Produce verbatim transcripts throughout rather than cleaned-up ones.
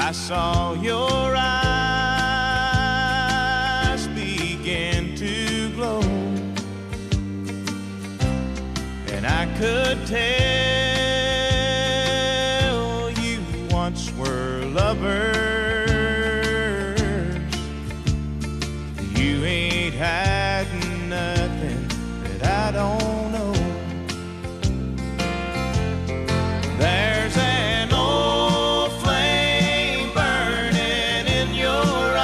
I saw your eyes begin to glow, and I could tell you once were lovers. You ain't had nothing that I don't know. There's an old flame burning in your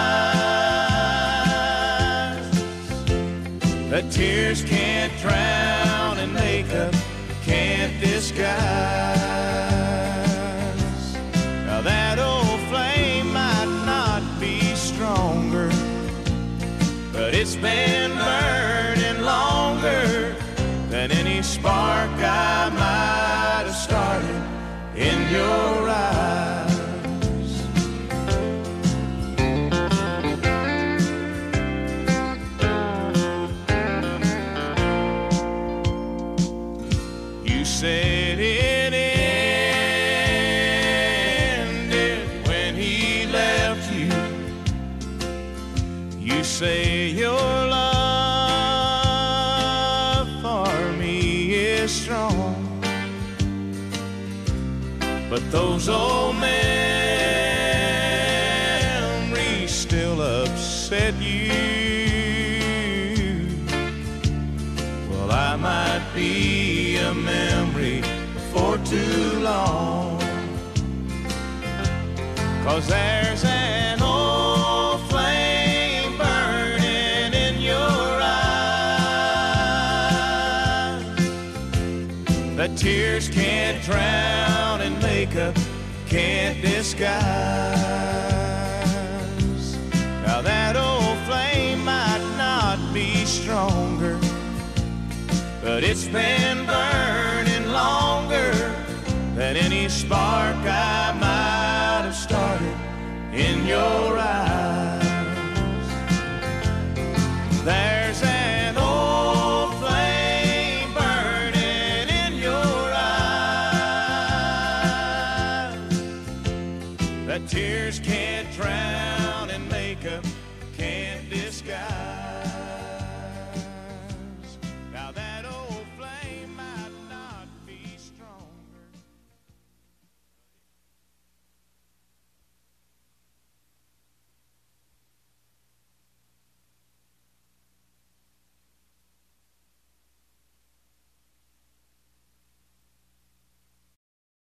eyes that tears can't drown and makeup can't disguise. Now that old flame might not be stronger, but it's been burning longer than any spark I might have started in your eyes. You said it ended when he left you. You say your love for me is strong, but those old memories still upset you. Well, I might be a memory for too long, 'cause there's an old flame burning in your eyes that tears can't drown and makeup can't disguise. Now that old flame might not be stronger, but it's been burning longer than any spark I might have started in your eyes. There